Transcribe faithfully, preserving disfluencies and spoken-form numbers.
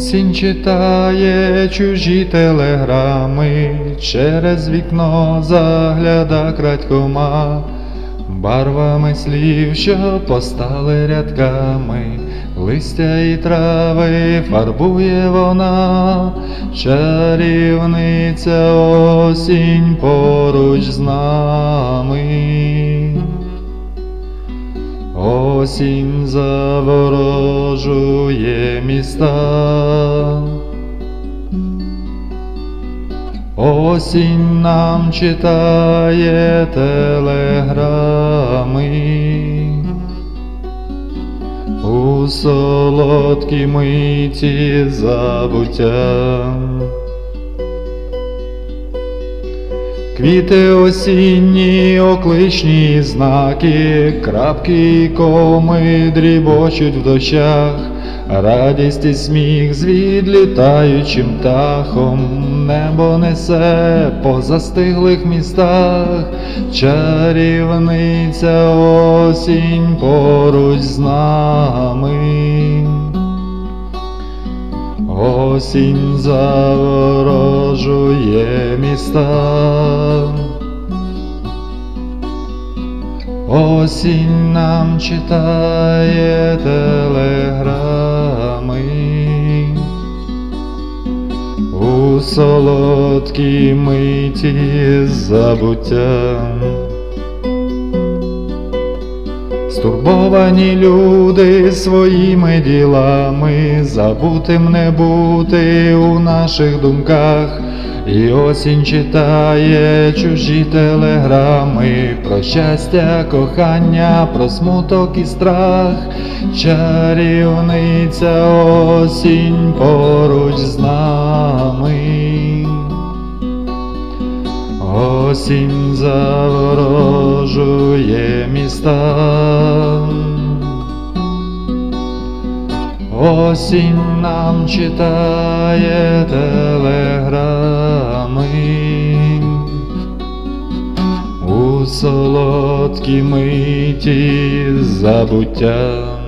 Осінь читає чужі телеграми, через вікно загляда крадькома, барвами слів, що постали рядками, листя і трави фарбує вона, чарівниця осінь поруч з нами. Осінь заворожує міста, осінь нам читає телеграми, у солодкій миті забуття. Квіти осінні, окличні знаки, крапки і коми дрібочуть в дощах, радість і сміх з відлітаючим птахом, небо несе по застиглих містах, чарівниця осінь поруч з нами. Осінь заворожує міста, осінь нам читає телеграми, у солодкій миті забуття. Стурбовані люди своїми ділами, забутим не бути у наших думках, і осінь читає чужі телеграми, про щастя, кохання, про смуток і страх, чарівниця осінь поруч з нами. Осінь заворожує міста, осінь нам читає телеграми, у солодкій миті забуття.